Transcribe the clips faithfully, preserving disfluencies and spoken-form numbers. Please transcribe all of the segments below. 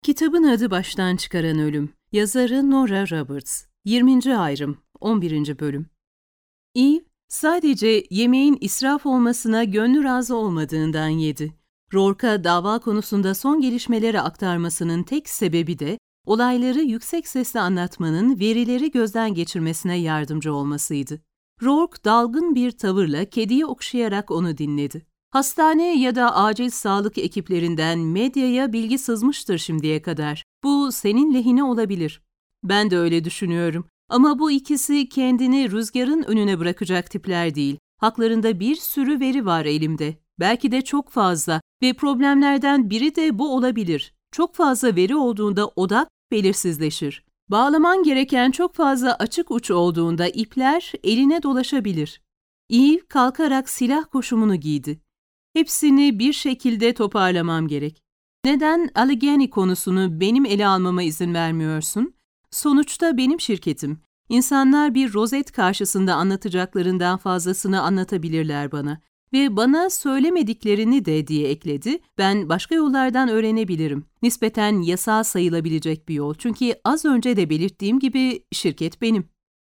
Kitabın adı Baştan Çıkaran Ölüm. Yazarı Nora Roberts. yirminci ayrım, on birinci bölüm. Eve, sadece yemeğin israf olmasına gönlü razı olmadığından yedi. Rourke'a dava konusunda son gelişmeleri aktarmasının tek sebebi de, olayları yüksek sesle anlatmanın verileri gözden geçirmesine yardımcı olmasıydı. Rourke dalgın bir tavırla kediyi okşayarak onu dinledi. Hastane ya da acil sağlık ekiplerinden medyaya bilgi sızmıştır şimdiye kadar. Bu senin lehine olabilir. Ben de öyle düşünüyorum. Ama bu ikisi kendini rüzgarın önüne bırakacak tipler değil. Haklarında bir sürü veri var elimde. Belki de çok fazla ve problemlerden biri de bu olabilir. Çok fazla veri olduğunda odak belirsizleşir. Bağlaman gereken çok fazla açık uç olduğunda ipler eline dolaşabilir. Eve kalkarak silah koşumunu giydi. Hepsini bir şekilde toparlamam gerek. Neden Allegheny konusunu benim ele almama izin vermiyorsun? Sonuçta benim şirketim. İnsanlar bir rozet karşısında anlatacaklarından fazlasını anlatabilirler bana. Ve bana söylemediklerini de diye ekledi. Ben başka yollardan öğrenebilirim. Nispeten yasal sayılabilecek bir yol. Çünkü az önce de belirttiğim gibi şirket benim.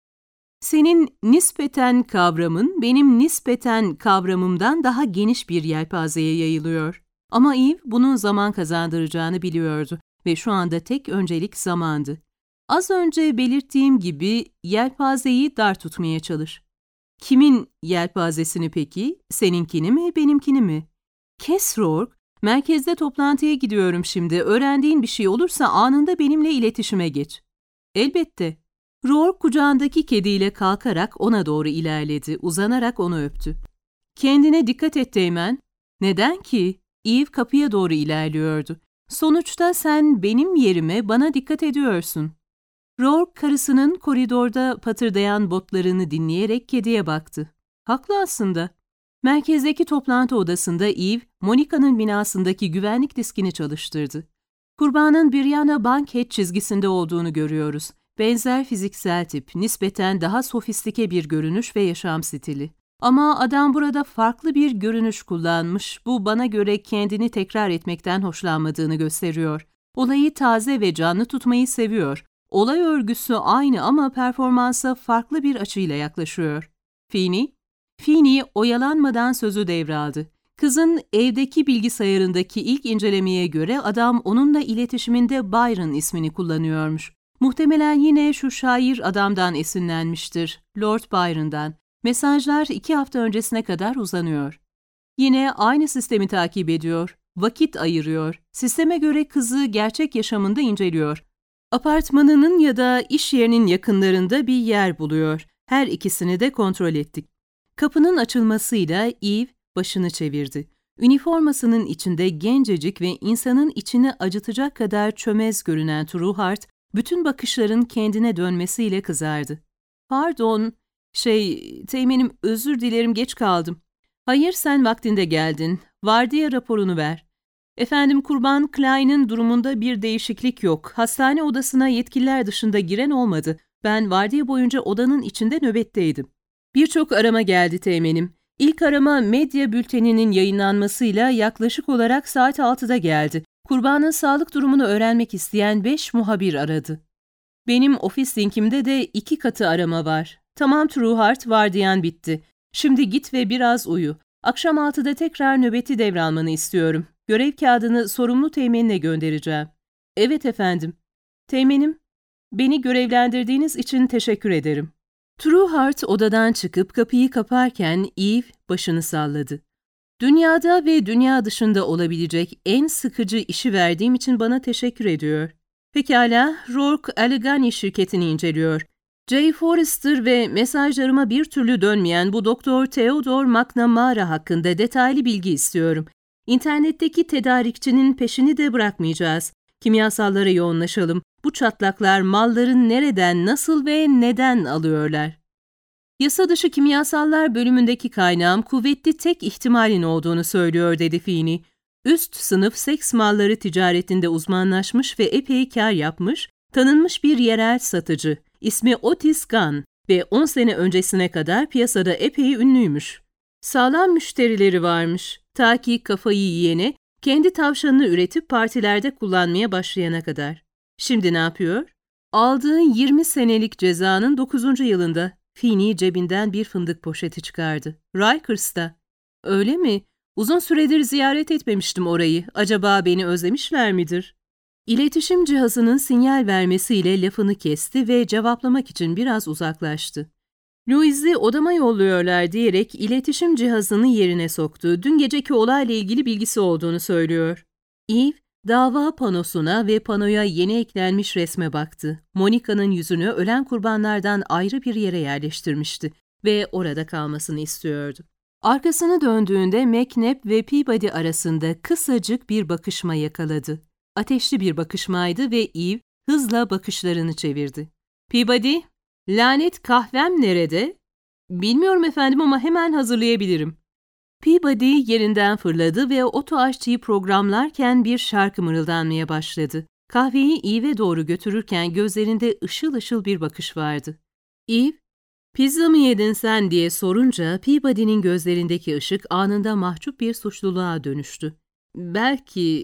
Senin nispeten kavramın benim nispeten kavramımdan daha geniş bir yelpazeye yayılıyor. Ama Eve bunun zaman kazandıracağını biliyordu ve şu anda tek öncelik zamandı. Az önce belirttiğim gibi yelpazeyi dar tutmaya çalış. Kimin yelpazesini peki? Seninkini mi, benimkini mi? Kes Rourke, merkezde toplantıya gidiyorum şimdi. Öğrendiğin bir şey olursa anında benimle iletişime geç. Elbette. Rourke kucağındaki kediyle kalkarak ona doğru ilerledi, uzanarak onu öptü. Kendine dikkat et Teğmen. Neden ki? Eve kapıya doğru ilerliyordu. Sonuçta sen benim yerime bana dikkat ediyorsun. Rourke karısının koridorda patırdayan botlarını dinleyerek kediye baktı. Haklı aslında. Merkezdeki toplantı odasında Eve, Monica'nın binasındaki güvenlik diskini çalıştırdı. Kurbanın Brianna Bankhead çizgisinde olduğunu görüyoruz. Benzer fiziksel tip, nispeten daha sofistike bir görünüş ve yaşam stili. Ama adam burada farklı bir görünüş kullanmış, bu bana göre kendini tekrar etmekten hoşlanmadığını gösteriyor. Olayı taze ve canlı tutmayı seviyor. Olay örgüsü aynı ama performansa farklı bir açıyla yaklaşıyor. Feeney? Feeney oyalanmadan sözü devraldı. Kızın evdeki bilgisayarındaki ilk incelemeye göre adam onunla iletişiminde Byron ismini kullanıyormuş. Muhtemelen yine şu şair adamdan esinlenmiştir, Lord Byron'dan. Mesajlar iki hafta öncesine kadar uzanıyor. Yine aynı sistemi takip ediyor, vakit ayırıyor. Sisteme göre kızı gerçek yaşamında inceliyor. Apartmanının ya da iş yerinin yakınlarında bir yer buluyor. Her ikisini de kontrol ettik. Kapının açılmasıyla Eve başını çevirdi. Üniformasının içinde gencecik ve insanın içini acıtacak kadar çömez görünen Trueheart, bütün bakışların kendine dönmesiyle kızardı. Pardon, şey, teğmenim özür dilerim geç kaldım. Hayır sen vaktinde geldin. Vardiya raporunu ver. Efendim kurban Klein'in durumunda bir değişiklik yok. Hastane odasına yetkililer dışında giren olmadı. Ben vardiya boyunca odanın içinde nöbetteydim. Birçok arama geldi teğmenim. İlk arama medya bülteninin yayınlanmasıyla yaklaşık olarak saat altıda geldi. Kurbanın sağlık durumunu öğrenmek isteyen beş muhabir aradı. Benim ofis linkimde de iki katı arama var. Tamam Trueheart, vardiyan bitti. Şimdi git ve biraz uyu. Akşam altıda tekrar nöbeti devralmanı istiyorum. Görev kağıdını sorumlu teğmenine göndereceğim. Evet efendim. Teğmenim, beni görevlendirdiğiniz için teşekkür ederim. Trueheart odadan çıkıp kapıyı kaparken Eve başını salladı. Dünyada ve dünya dışında olabilecek en sıkıcı işi verdiğim için bana teşekkür ediyor. Pekala, Rourke Allegheny şirketini inceliyor. Jay Forrester ve mesajlarıma bir türlü dönmeyen bu Doktor Theodore McNamara hakkında detaylı bilgi istiyorum. İnternetteki tedarikçinin peşini de bırakmayacağız. Kimyasallara yoğunlaşalım. Bu çatlaklar malların nereden, nasıl ve neden alıyorlar? Yasa dışı kimyasallar bölümündeki kaynağım kuvvetli tek ihtimalin olduğunu söylüyor dedi Feeney. Üst sınıf seks malları ticaretinde uzmanlaşmış ve epey kar yapmış, tanınmış bir yerel satıcı. İsmi Otis Gunn ve on sene öncesine kadar piyasada epey ünlüymüş. Sağlam müşterileri varmış. Ta ki kafayı yiyene, Kendi tavşanını üretip partilerde kullanmaya başlayana kadar. Şimdi ne yapıyor? Aldığı yirmi senelik cezanın dokuzuncu yılında Fini cebinden bir fındık poşeti çıkardı. Rikers'ta. Öyle mi? Uzun süredir ziyaret etmemiştim orayı. Acaba beni özlemişler midir? İletişim cihazının sinyal vermesiyle lafını kesti ve cevaplamak için biraz uzaklaştı. Louise'i odama yolluyorlar diyerek iletişim cihazını yerine soktu. Dün geceki olayla ilgili bilgisi olduğunu söylüyor. Eve, dava panosuna ve panoya yeni eklenmiş resme baktı. Monica'nın yüzünü ölen kurbanlardan ayrı bir yere yerleştirmişti ve orada kalmasını istiyordu. Arkasını döndüğünde McNabb ve Peabody arasında kısacık bir bakışma yakaladı. Ateşli bir bakışmaydı ve Eve hızla bakışlarını çevirdi. Peabody, lanet kahvem nerede? Bilmiyorum efendim ama hemen hazırlayabilirim. Peabody yerinden fırladı ve oto aşçıyı programlarken bir şarkı mırıldanmaya başladı. Kahveyi Eve'e doğru götürürken gözlerinde ışıl ışıl bir bakış vardı. Eve, pizza mı yedin sen diye sorunca Peabody'nin gözlerindeki ışık anında mahcup bir suçluluğa dönüştü. Belki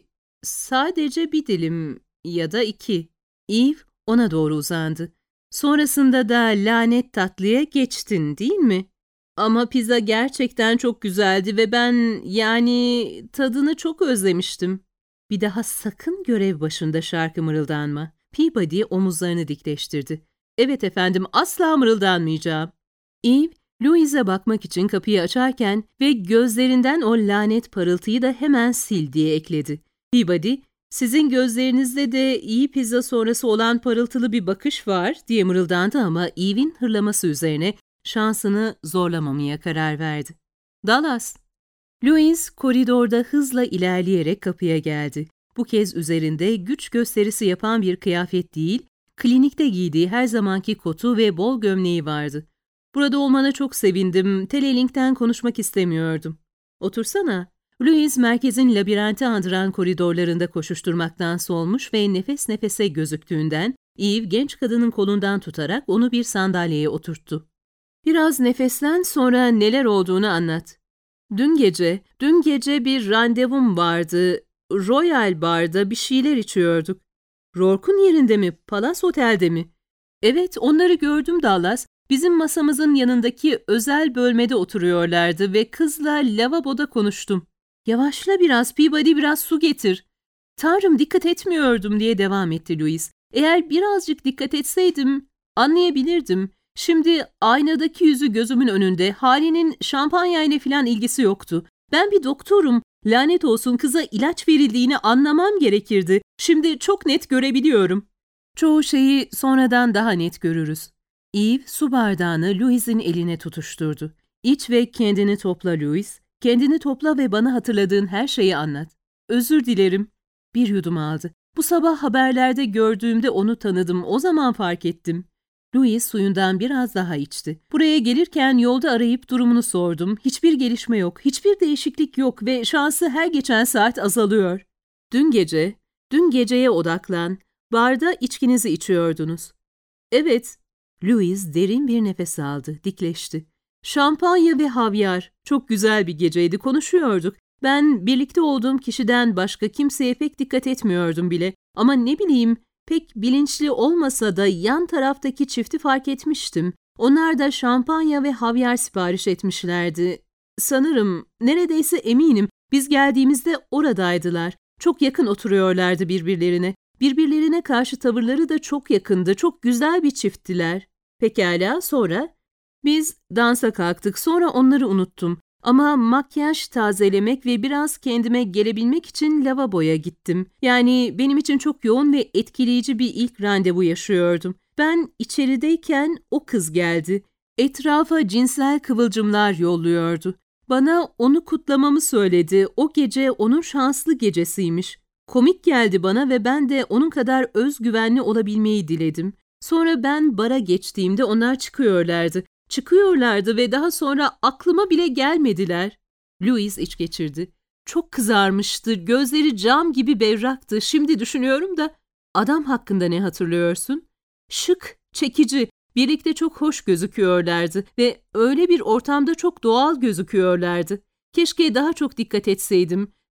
sadece bir dilim ya da iki. Eve ona doğru uzandı. Sonrasında da lanet tatlıya geçtin değil mi? Ama pizza gerçekten çok güzeldi ve ben yani tadını çok özlemiştim. Bir daha sakın görev başında şarkı mırıldanma. Peabody omuzlarını dikleştirdi. Evet efendim, asla mırıldanmayacağım. Eve, Louise'e bakmak için kapıyı açarken ve gözlerinden o lanet parıltıyı da hemen sil diye ekledi. Peabody, sizin gözlerinizde de iyi pizza sonrası olan parıltılı bir bakış var diye mırıldandı ama Eve'in hırlaması üzerine şansını zorlamamaya karar verdi. Dallas. Louise koridorda hızla ilerleyerek kapıya geldi. Bu kez üzerinde güç gösterisi yapan bir kıyafet değil, klinikte giydiği her zamanki kotu ve bol gömleği vardı. Burada olmana çok sevindim, Telelink'ten konuşmak istemiyordum. Otursana. Louise merkezin labirenti andıran koridorlarında koşuşturmaktan solmuş ve nefes nefese gözüktüğünden Eve genç kadının kolundan tutarak onu bir sandalyeye oturttu. Biraz nefeslen, sonra neler olduğunu anlat. Dün gece, dün gece bir randevum vardı. Royal Bar'da bir şeyler içiyorduk. Rourke'un yerinde mi, Palace Otel'de mi? Evet, onları gördüm Dallas. Bizim masamızın yanındaki özel bölmede oturuyorlardı ve kızla lavaboda konuştum. Yavaşla biraz, Peabody, biraz su getir. Tanrım, dikkat etmiyordum diye devam etti Louise. Eğer birazcık dikkat etseydim anlayabilirdim. Şimdi aynadaki yüzü gözümün önünde, halinin şampanyayla falan ilgisi yoktu. Ben bir doktorum. Lanet olsun, kıza ilaç verildiğini anlamam gerekirdi. Şimdi çok net görebiliyorum. Çoğu şeyi sonradan daha net görürüz. Eve su bardağını Louise'in eline tutuşturdu. İç ve kendini topla Louise. Kendini topla ve bana hatırladığın her şeyi anlat. Özür dilerim. Bir yudum aldı. Bu sabah haberlerde gördüğümde onu tanıdım. O zaman fark ettim. Louise suyundan biraz daha içti. Buraya gelirken yolda arayıp durumunu sordum. Hiçbir gelişme yok, hiçbir değişiklik yok ve şansı her geçen saat azalıyor. Dün gece, dün geceye odaklan. Barda içkinizi içiyordunuz. Evet. Louise derin bir nefes aldı, dikleşti. Şampanya ve havyar. Çok güzel bir geceydi, konuşuyorduk. Ben birlikte olduğum kişiden başka kimseye pek dikkat etmiyordum bile. Ama ne bileyim, pek bilinçli olmasa da yan taraftaki çifti fark etmiştim. Onlar da şampanya ve havyar sipariş etmişlerdi. Sanırım, neredeyse eminim, biz geldiğimizde oradaydılar. Çok yakın oturuyorlardı birbirlerine. Birbirlerine karşı tavırları da çok yakındı, çok güzel bir çifttiler. Pekala, sonra? Biz dansa kalktık, sonra onları unuttum. Ama makyaj tazelemek ve biraz kendime gelebilmek için lavaboya gittim. Yani benim için çok yoğun ve etkileyici bir ilk randevu yaşıyordum. Ben içerideyken o kız geldi. Etrafa cinsel kıvılcımlar yolluyordu. Bana onu kutlamamı söyledi. O gece onun şanslı gecesiymiş. Komik geldi bana ve ben de onun kadar özgüvenli olabilmeyi diledim. Sonra ben bara geçtiğimde onlar çıkıyorlardı. Çıkıyorlardı ve daha sonra aklıma bile gelmediler. Louise iç geçirdi. Çok kızarmıştı, gözleri cam gibi berraktı. Şimdi düşünüyorum da, adam hakkında ne hatırlıyorsun? Şık, çekici, birlikte çok hoş gözüküyorlardı ve öyle bir ortamda çok doğal gözüküyorlardı. Keşke daha çok dikkat etseydim.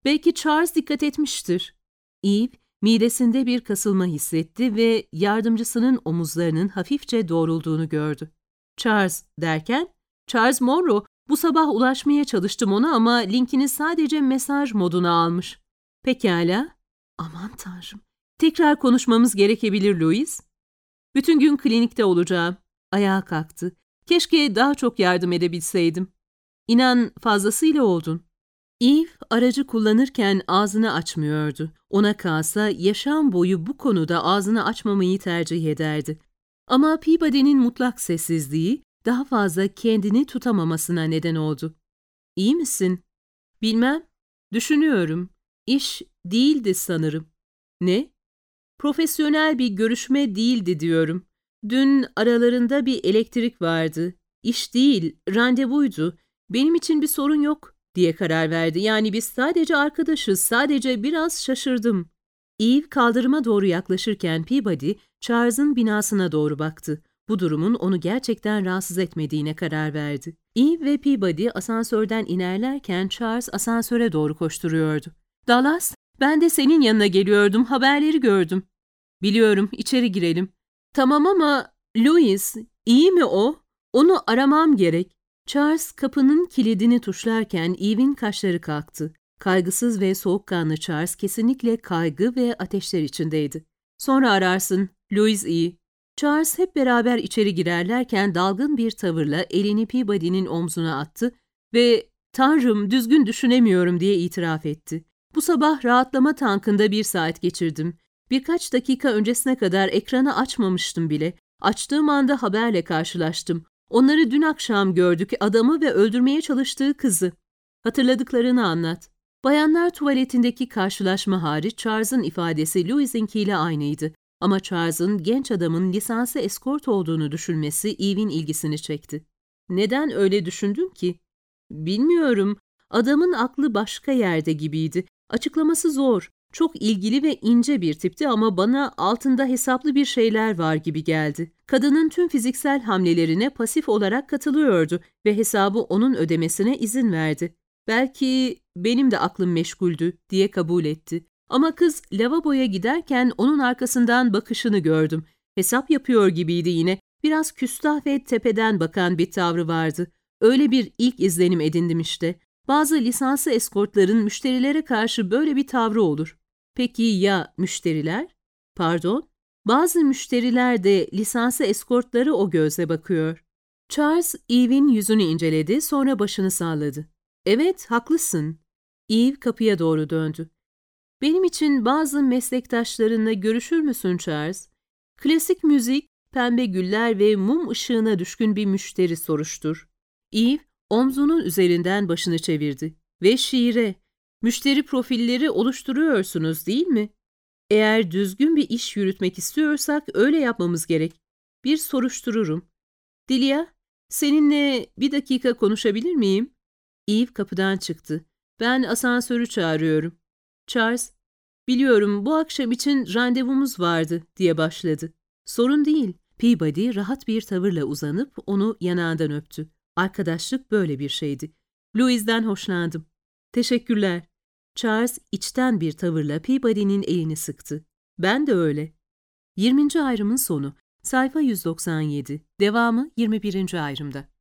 Belki Charles dikkat etmiştir. Eve, midesinde bir kasılma hissetti ve yardımcısının omuzlarının hafifçe doğrulduğunu gördü. Charles derken, Charles Monroe, bu sabah ulaşmaya çalıştım ona ama linkini sadece mesaj moduna almış. Pekala. Aman Tanrım. Tekrar konuşmamız gerekebilir Louis. Bütün gün klinikte olacağım. Ayağa kalktı. Keşke daha çok yardım edebilseydim. İnan fazlasıyla oldun. Eve aracı kullanırken ağzını açmıyordu. Ona kalsa yaşam boyu bu konuda ağzını açmamayı tercih ederdi. Ama Peabody'nin mutlak sessizliği daha fazla kendini tutamamasına neden oldu. İyi misin? Bilmem. Düşünüyorum. İş değildi sanırım. Ne? Profesyonel bir görüşme değildi diyorum. Dün aralarında bir elektrik vardı. İş değil, randevuydu. Benim için bir sorun yok diye karar verdi. Yani biz sadece arkadaşız, sadece biraz şaşırdım. Eve kaldırıma doğru yaklaşırken Peabody, Charles'ın binasına doğru baktı. Bu durumun onu gerçekten rahatsız etmediğine karar verdi. Eve ve Peabody asansörden inerlerken Charles asansöre doğru koşturuyordu. Dallas, ben de senin yanına geliyordum, haberleri gördüm. Biliyorum, içeri girelim. Tamam ama Louis, iyi mi o? Onu aramam gerek. Charles kapının kilidini tuşlarken Eve'in kaşları kalktı. Kaygısız ve soğukkanlı Charles kesinlikle kaygı ve ateşler içindeydi. Sonra ararsın, Louis iyi. Charles hep beraber içeri girerlerken dalgın bir tavırla elini Peabody'nin omzuna attı ve "Tanrım, düzgün düşünemiyorum" diye itiraf etti. Bu sabah rahatlama tankında bir saat geçirdim. Birkaç dakika öncesine kadar ekranı açmamıştım bile. Açtığım anda haberle karşılaştım. Onları dün akşam gördük, adamı ve öldürmeye çalıştığı kızı. Hatırladıklarını anlat. Bayanlar tuvaletindeki karşılaşma hariç Charles'ın ifadesi Louis'inkiyle aynıydı. Ama Charles'ın genç adamın lisansı eskort olduğunu düşünmesi Eve'in ilgisini çekti. Neden öyle düşündün ki? Bilmiyorum. Adamın aklı başka yerde gibiydi. Açıklaması zor. Çok ilgili ve ince bir tipti ama bana altında hesaplı bir şeyler var gibi geldi. Kadının tüm fiziksel hamlelerine pasif olarak katılıyordu ve hesabı onun ödemesine izin verdi. Belki benim de aklım meşguldü diye kabul etti. Ama kız lavaboya giderken onun arkasından bakışını gördüm. Hesap yapıyor gibiydi yine. Biraz küstah ve tepeden bakan bir tavrı vardı. Öyle bir ilk izlenim edindim işte. Bazı lisanslı eskortların müşterilere karşı böyle bir tavrı olur. Peki ya müşteriler? Pardon? Bazı müşteriler de lisanslı eskortları o gözle bakıyor. Charles, Eve'in yüzünü inceledi, sonra başını salladı. Evet, haklısın. Eve kapıya doğru döndü. Benim için bazı meslektaşlarınla görüşür müsün Charles? Klasik müzik, pembe güller ve mum ışığına düşkün bir müşteri soruştur. Eve, omzunun üzerinden başını çevirdi. Ve şiire, müşteri profilleri oluşturuyorsunuz değil mi? Eğer düzgün bir iş yürütmek istiyorsak öyle yapmamız gerek. Bir soruştururum. Delia, seninle bir dakika konuşabilir miyim? Eve kapıdan çıktı. Ben asansörü çağırıyorum. Charles, biliyorum bu akşam için randevumuz vardı diye başladı. Sorun değil. Peabody rahat bir tavırla uzanıp onu yanağından öptü. Arkadaşlık böyle bir şeydi. Louis'den hoşlandım. Teşekkürler. Charles içten bir tavırla Peabody'nin elini sıktı. Ben de öyle. yirminci ayrımın sonu. Sayfa yüz doksan yedi. Devamı yirmi birinci ayrımda.